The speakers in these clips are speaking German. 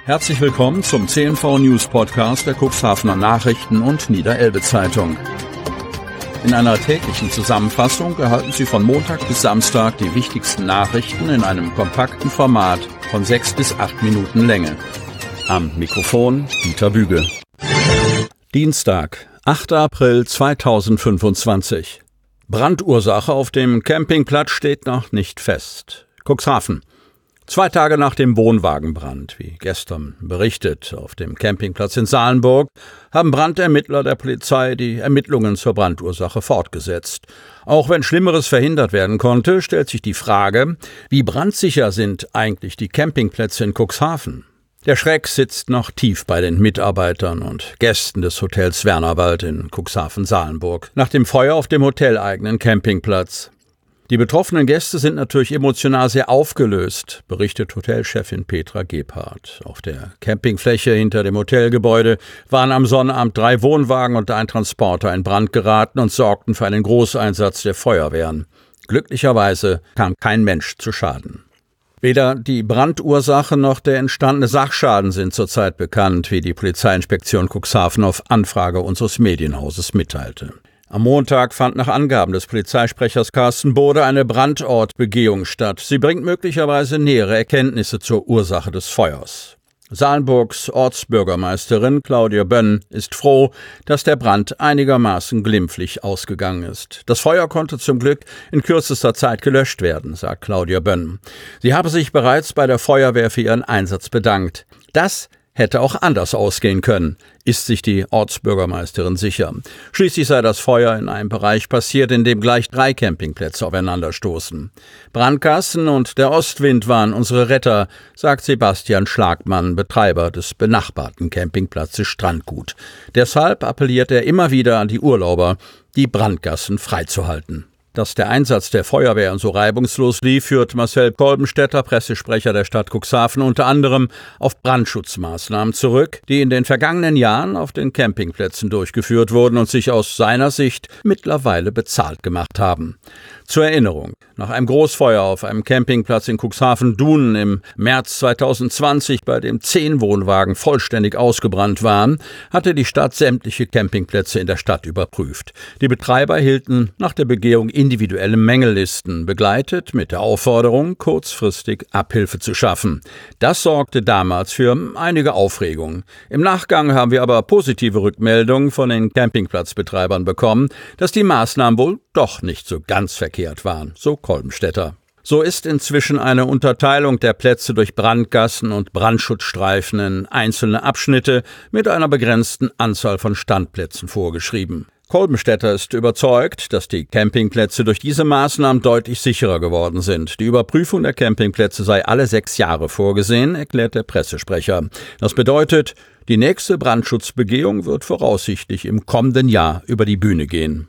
Herzlich willkommen zum CNV News Podcast der Cuxhavener Nachrichten und Niederelbe Zeitung. In einer täglichen Zusammenfassung erhalten Sie von Montag bis Samstag die wichtigsten Nachrichten in einem kompakten Format von 6 bis 8 Minuten Länge. Am Mikrofon Dieter Büge. Dienstag, 8. April 2025. Brandursache auf dem Campingplatz steht noch nicht fest. Cuxhaven. 2 Tage nach dem Wohnwagenbrand, wie gestern berichtet, auf dem Campingplatz in Salenburg, haben Brandermittler der Polizei die Ermittlungen zur Brandursache fortgesetzt. Auch wenn Schlimmeres verhindert werden konnte, stellt sich die Frage, wie brandsicher sind eigentlich die Campingplätze in Cuxhaven? Der Schreck sitzt noch tief bei den Mitarbeitern und Gästen des Hotels Wernerwald in Cuxhaven-Salenburg, nach dem Feuer auf dem hoteleigenen Campingplatz. Die betroffenen Gäste sind natürlich emotional sehr aufgelöst, berichtet Hotelchefin Petra Gebhardt. Auf der Campingfläche hinter dem Hotelgebäude waren am Sonnabend 3 Wohnwagen und ein Transporter in Brand geraten und sorgten für einen Großeinsatz der Feuerwehren. Glücklicherweise kam kein Mensch zu Schaden. Weder die Brandursache noch der entstandene Sachschaden sind zurzeit bekannt, wie die Polizeiinspektion Cuxhaven auf Anfrage unseres Medienhauses mitteilte. Am Montag fand nach Angaben des Polizeisprechers Carsten Bode eine Brandortbegehung statt. Sie bringt möglicherweise nähere Erkenntnisse zur Ursache des Feuers. Salenburgs Ortsbürgermeisterin Claudia Bönn ist froh, dass der Brand einigermaßen glimpflich ausgegangen ist. Das Feuer konnte zum Glück in kürzester Zeit gelöscht werden, sagt Claudia Bönn. Sie habe sich bereits bei der Feuerwehr für ihren Einsatz bedankt. Das hätte auch anders ausgehen können, ist sich die Ortsbürgermeisterin sicher. Schließlich sei das Feuer in einem Bereich passiert, in dem gleich 3 Campingplätze aufeinanderstoßen. Brandgassen und der Ostwind waren unsere Retter, sagt Sebastian Schlagmann, Betreiber des benachbarten Campingplatzes Strandgut. Deshalb appelliert er immer wieder an die Urlauber, die Brandgassen freizuhalten. Dass der Einsatz der Feuerwehren so reibungslos lief, führt Marcel Kolbenstädter, Pressesprecher der Stadt Cuxhaven, unter anderem auf Brandschutzmaßnahmen zurück, die in den vergangenen Jahren auf den Campingplätzen durchgeführt wurden und sich aus seiner Sicht mittlerweile bezahlt gemacht haben. Zur Erinnerung: Nach einem Großfeuer auf einem Campingplatz in Cuxhaven-Dunen im März 2020, bei dem 10 Wohnwagen vollständig ausgebrannt waren, hatte die Stadt sämtliche Campingplätze in der Stadt überprüft. Die Betreiber hielten nach der Begehung individuelle Mängellisten, begleitet mit der Aufforderung, kurzfristig Abhilfe zu schaffen. Das sorgte damals für einige Aufregung. Im Nachgang haben wir aber positive Rückmeldungen von den Campingplatzbetreibern bekommen, dass die Maßnahmen wohl doch nicht so ganz verkehrt waren, so Kolbenstädter. So ist inzwischen eine Unterteilung der Plätze durch Brandgassen und Brandschutzstreifen in einzelne Abschnitte mit einer begrenzten Anzahl von Standplätzen vorgeschrieben. Kolbenstädter ist überzeugt, dass die Campingplätze durch diese Maßnahmen deutlich sicherer geworden sind. Die Überprüfung der Campingplätze sei alle 6 Jahre vorgesehen, erklärt der Pressesprecher. Das bedeutet, die nächste Brandschutzbegehung wird voraussichtlich im kommenden Jahr über die Bühne gehen.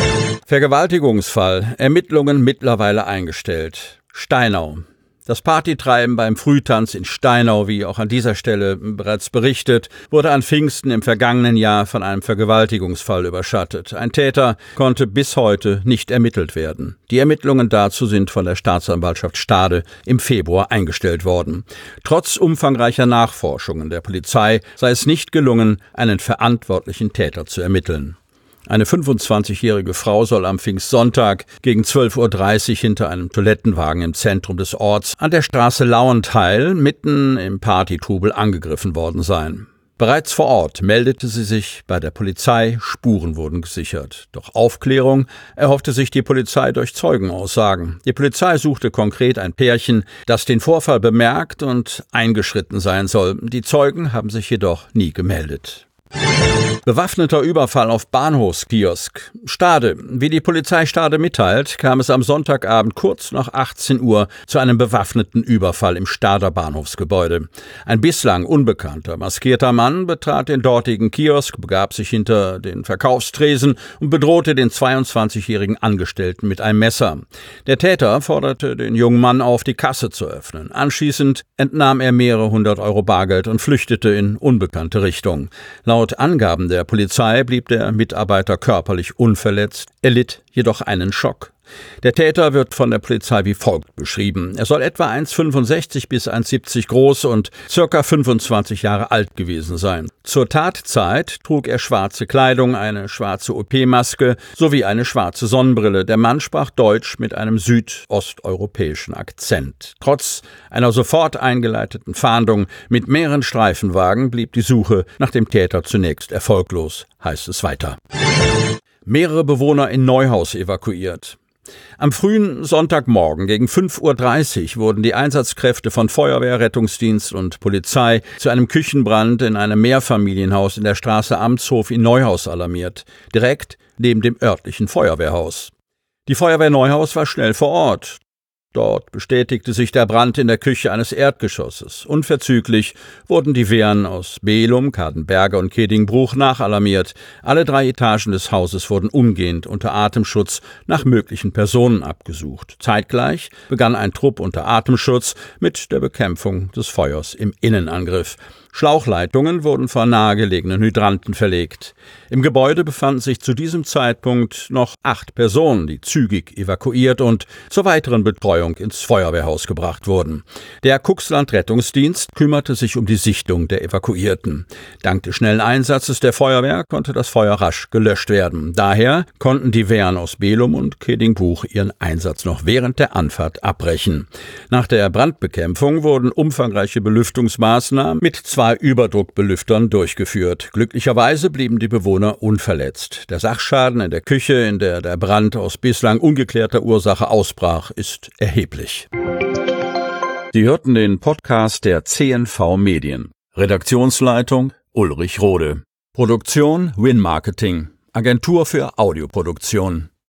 Vergewaltigungsfall, Ermittlungen mittlerweile eingestellt. Steinau. Das Partytreiben beim Frühtanz in Steinau, wie auch an dieser Stelle bereits berichtet, wurde an Pfingsten im vergangenen Jahr von einem Vergewaltigungsfall überschattet. Ein Täter konnte bis heute nicht ermittelt werden. Die Ermittlungen dazu sind von der Staatsanwaltschaft Stade im Februar eingestellt worden. Trotz umfangreicher Nachforschungen der Polizei sei es nicht gelungen, einen verantwortlichen Täter zu ermitteln. Eine 25-jährige Frau soll am Pfingstsonntag gegen 12:30 Uhr hinter einem Toilettenwagen im Zentrum des Orts an der Straße Lauentheil mitten im Partytrubel angegriffen worden sein. Bereits vor Ort meldete sie sich bei der Polizei, Spuren wurden gesichert. Doch Aufklärung erhoffte sich die Polizei durch Zeugenaussagen. Die Polizei suchte konkret ein Pärchen, das den Vorfall bemerkt und eingeschritten sein soll. Die Zeugen haben sich jedoch nie gemeldet. Bewaffneter Überfall auf Bahnhofskiosk. Stade. Wie die Polizei Stade mitteilt, kam es am Sonntagabend kurz nach 18 Uhr zu einem bewaffneten Überfall im Stader Bahnhofsgebäude. Ein bislang unbekannter, maskierter Mann betrat den dortigen Kiosk, begab sich hinter den Verkaufstresen und bedrohte den 22-jährigen Angestellten mit einem Messer. Der Täter forderte den jungen Mann auf, die Kasse zu öffnen. Anschließend entnahm er mehrere 100 Euro Bargeld und flüchtete in unbekannte Richtung. Laut Angaben der Polizei blieb der Mitarbeiter körperlich unverletzt, er litt jedoch einen Schock. Der Täter wird von der Polizei wie folgt beschrieben. Er soll etwa 1,65 bis 1,70 groß und ca. 25 Jahre alt gewesen sein. Zur Tatzeit trug er schwarze Kleidung, eine schwarze OP-Maske sowie eine schwarze Sonnenbrille. Der Mann sprach Deutsch mit einem südosteuropäischen Akzent. Trotz einer sofort eingeleiteten Fahndung mit mehreren Streifenwagen blieb die Suche nach dem Täter zunächst erfolglos, heißt es weiter. Mehrere Bewohner in Neuhaus evakuiert. Am frühen Sonntagmorgen gegen 5:30 Uhr wurden die Einsatzkräfte von Feuerwehr, Rettungsdienst und Polizei zu einem Küchenbrand in einem Mehrfamilienhaus in der Straße Amtshof in Neuhaus alarmiert, direkt neben dem örtlichen Feuerwehrhaus. Die Feuerwehr Neuhaus war schnell vor Ort. Dort bestätigte sich der Brand in der Küche eines Erdgeschosses. Unverzüglich wurden die Wehren aus Behlum, Kadenberge und Kedingbruch nachalarmiert. Alle 3 Etagen des Hauses wurden umgehend unter Atemschutz nach möglichen Personen abgesucht. Zeitgleich begann ein Trupp unter Atemschutz mit der Bekämpfung des Feuers im Innenangriff. Schlauchleitungen wurden vor nahegelegenen Hydranten verlegt. Im Gebäude befanden sich zu diesem Zeitpunkt noch 8 Personen, die zügig evakuiert und zur weiteren Betreuung ins Feuerwehrhaus gebracht wurden. Der Cuxland-Rettungsdienst kümmerte sich um die Sichtung der Evakuierten. Dank des schnellen Einsatzes der Feuerwehr konnte das Feuer rasch gelöscht werden. Daher konnten die Wehren aus Behlum und Kedingbruch ihren Einsatz noch während der Anfahrt abbrechen. Nach der Brandbekämpfung wurden umfangreiche Belüftungsmaßnahmen mit 2 Überdruckbelüftern durchgeführt. Glücklicherweise blieben die Bewohner unverletzt. Der Sachschaden in der Küche, in der der Brand aus bislang ungeklärter Ursache ausbrach, ist erheblich. Sie hörten den Podcast der CNV Medien. Redaktionsleitung Ulrich Rode. Produktion Win Marketing. Agentur für Audioproduktion.